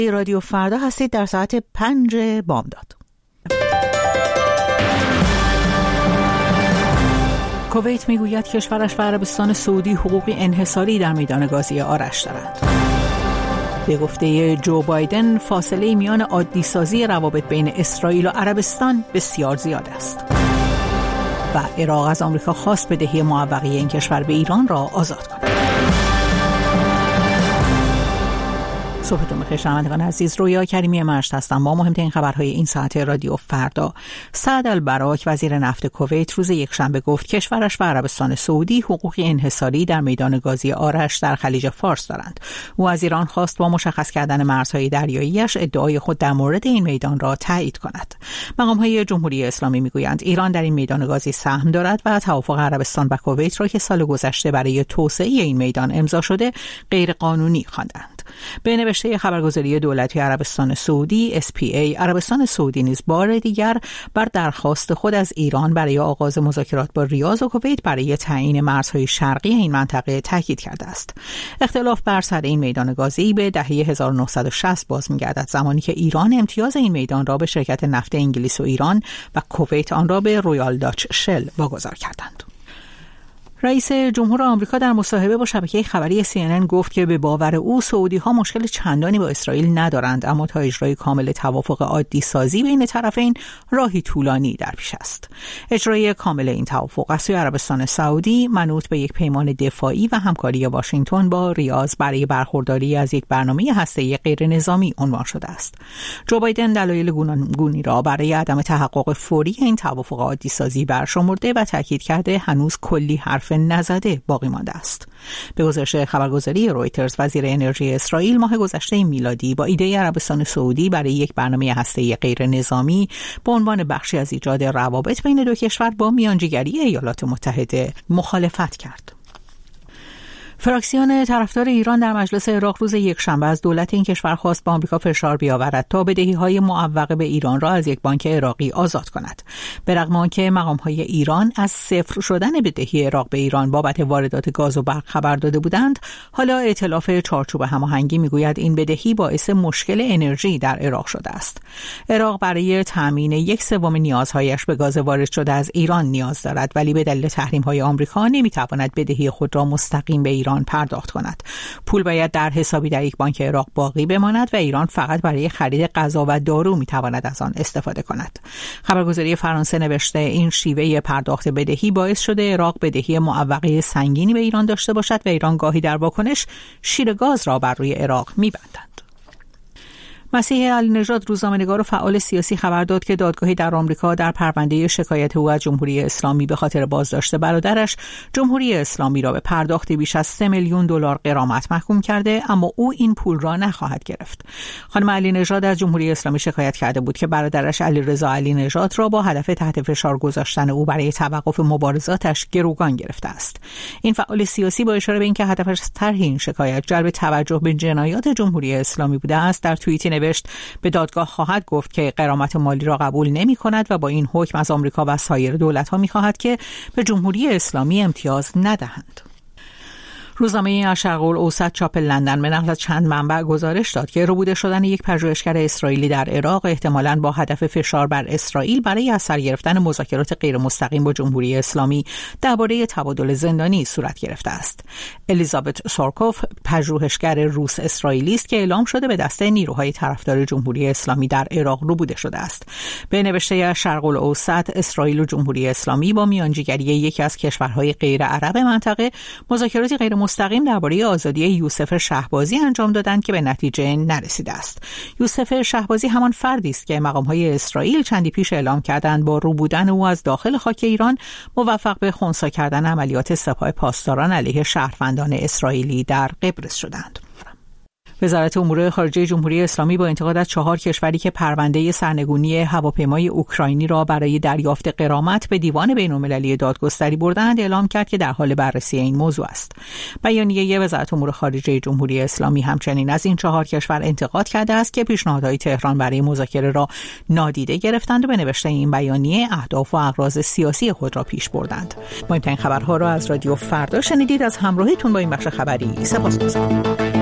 رادیو فردا هستید در ساعت 5 بامداد. کویت میگوید کشورش و عربستان سعودی حقوقی انحصاری در میدان گازی آرش دارند. به گفته جو بایدن فاصله میان عادی سازی روابط بین اسرائیل و عربستان بسیار زیاد است. و عراق از آمریکا خواست بدهی معوقه این کشور به ایران را آزاد کند. صبحتون بخیر شنوندگان عزیز، رویا کریمی مشت هستم با مهمترین خبرهای این ساعت رادیو فردا. سعد البراک وزیر نفت کویت روز یکشنبه گفت کشورش و عربستان سعودی حقوقی انحصاری در میدان گازی آرش در خلیج فارس دارند. او از ایران خواست با مشخص کردن مرزهای دریاییش ادعای خود در مورد این میدان را تایید کند. مقام‌های جمهوری اسلامی میگویند ایران در این میدان گازی سهم دارد و توافق عربستان و کویت را که سال گذشته برای توسعه این میدان امضا شده غیر قانونی خواندند. به نوشته خبرگزاری دولتی عربستان سعودی SPA، عربستان سعودی نیز بار دیگر بر درخواست خود از ایران برای آغاز مذاکرات با ریاض و کویت برای تعیین مرزهای شرقی این منطقه تاکید کرده است. اختلاف بر سر این میدان گازی به دهه 1960 باز می‌گردد، زمانی که ایران امتیاز این میدان را به شرکت نفت انگلیس و ایران و کویت آن را به رویال داچ شل واگذار کردند. رئیس جمهور آمریکا در مصاحبه با شبکه خبری CNN گفت که به باور او سعودی‌ها مشکل چندانی با اسرائیل ندارند، اما تا اجرای کامل توافق عادی سازی بین طرفین راهی طولانی در پیش است. اجرای کامل این توافق از سوی عربستان سعودی منوط به یک پیمان دفاعی و همکاری واشنگتن با ریاض برای برخورداری از یک برنامه هسته‌ای غیر نظامی عنوان شده است. جو بایدن دلایل گوناگونی را برای عدم تحقق فوری این توافق عادی سازی برشمرده و تاکید کرده هنوز کلی حرف نزده باقی مانده است. به گزارش خبرگزاری رویترز، وزیر انرژی اسرائیل ماه گذشته میلادی با ایده عربستان سعودی برای یک برنامه هسته‌ای غیر نظامی به عنوان بخشی از ایجاد روابط بین دو کشور با میانجیگری ایالات متحده مخالفت کرد. فراکسیون طرفدار ایران در مجلس عراق روز یکشنبه از دولت این کشور خواست به آمریکا فشار بیاورد تا بدهی‌های معوقه به ایران را از یک بانک عراقی آزاد کند. به رغم آنکه مقام‌های ایران از صفر شدن بدهی عراق به ایران بابت واردات گاز و برق خبر داده بودند، حالا ائتلاف چارچوب هماهنگی میگوید این بدهی باعث مشکل انرژی در عراق شده است. عراق برای تامین 1/3 نیازهایش به گاز وارد شده از ایران نیاز دارد، ولی به دلیل تحریم‌های آمریکا نمی‌تواند بدهی خود را مستقیم به ایران پرداخت کند. پول باید در حسابی در یک بانک عراق باقی بماند و ایران فقط برای خرید غذا و دارو میتواند از آن استفاده کند. خبرگزاری فرانسه نوشته این شیوه پرداخت بدهی باعث شده عراق بدهی معوقه سنگینی به ایران داشته باشد و ایران گاهی در واکنش شیر گاز را بر روی عراق میبندند. مسیح علی نژاد روزنامه‌نگار و فعال سیاسی خبر داد که دادگاهی در آمریکا در پرونده شکایت او از جمهوری اسلامی به خاطر بازداشت برادرش جمهوری اسلامی را به پرداخت بیش از 3 میلیون دلار غرامت محکوم کرده، اما او این پول را نخواهد گرفت. خانم علی نژاد از جمهوری اسلامی شکایت کرده بود که برادرش علیرضا علی نژاد را با هدف تحت فشار گذاشتن او برای توقف مبارزاتش گروگان گرفته است. این فعال سیاسی با اشاره به اینکه هدفش از طرح این شکایت جلب توجه به جنایات جمهوری اسلامی بوده است، در توییتی به دادگاه خواهد گفت که غرامت مالی را قبول نمی کند و با این حکم از آمریکا و سایر دولت‌ها می خواهد که به جمهوری اسلامی امتیاز ندهند. روزنامه الشرق الاوسط چاپ لندن به نقل از چند منبع گزارش داد که ربوده شدن یک پژوهشگر اسرائیلی در عراق احتمالاً با هدف فشار بر اسرائیل برای از سر گرفتن مذاکرات غیر مستقیم با جمهوری اسلامی درباره تبادل زندانی صورت گرفته است. الیزابت سورکوف پژوهشگر روس اسرائیلی است که اعلام شده به دسته نیروهای طرفدار جمهوری اسلامی در عراق ربوده شده است. به نوشته الشرق الاوسط، اسرائیل و جمهوری اسلامی با میانجیگری یکی از کشورهای غیر عرب منطقه مذاکراتی غیر مستقیم درباره آزادی یوسف شهبازی انجام دادند که به نتیجه نرسیده است. یوسف شهبازی همان فردی است که مقام‌های اسرائیل چندی پیش اعلام کردند با ربودن او از داخل خاک ایران موفق به خنثی کردن عملیات سپاه پاسداران علیه شهروندان اسرائیلی در قبرس شدند. وزارت امور خارجه جمهوری اسلامی با انتقاد از 4 کشوری که پرونده سرنگونی هواپیمای اوکراینی را برای دریافت غرامت به دیوان بین‌المللی دادگستری بردند اعلام کرد که در حال بررسی این موضوع است. بیانیه وزارت امور خارجه جمهوری اسلامی همچنین از این 4 کشور انتقاد کرده است که پیشنهادهای تهران برای مذاکره را نادیده گرفتند و به نوشته این بیانیه اهداف و اغراض سیاسی خود را پیش بردند. مهمترین خبرها را از رادیو فردا شنیدید. از همراهیتون با این بخش خبری سپاسگزارم.